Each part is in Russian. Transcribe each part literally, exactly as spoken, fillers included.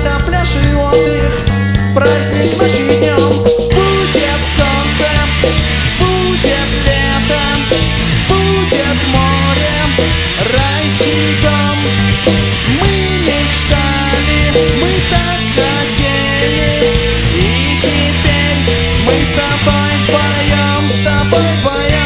это пляж и отдых, праздник ночи и днем. Будет солнце, будет лето, будет море, райский дом. Мы мечтали, мы так хотели, и теперь мы с тобой вдвоем, с тобой вдвоем.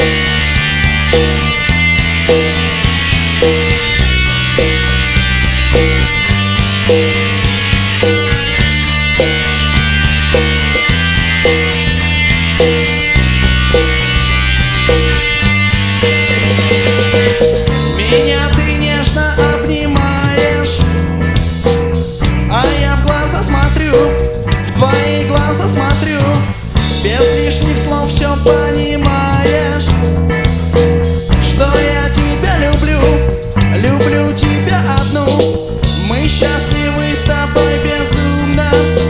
Меня ты нежно обнимаешь, а я в глаза смотрю, в твои глаза смотрю. Без лишних слов все понимаешь, что я тебя люблю, люблю тебя одну. Мы счастливы с тобой безумно.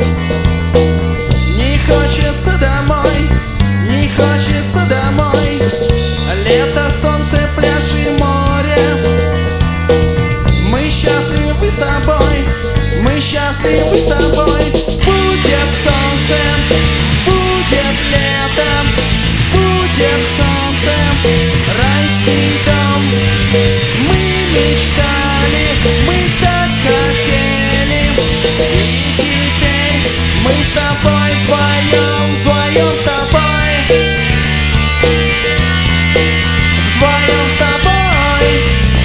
Не хочется домой, не хочется домой. Лето, солнце, пляж и море. Мы счастливы с тобой, мы счастливы с тобой. Будет солнце, будет лето, будет солнце, райский дом. Мы мечтали, мы так хотели, и теперь мы с тобой вдвоем, вдвоем с тобой. Вдвоем с тобой,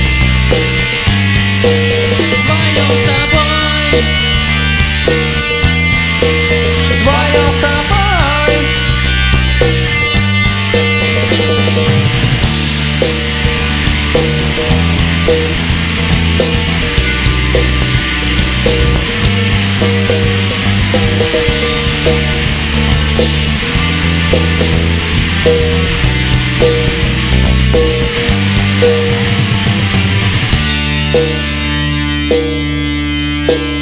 вдвоем с тобой, вдвоем с тобой. Thank you.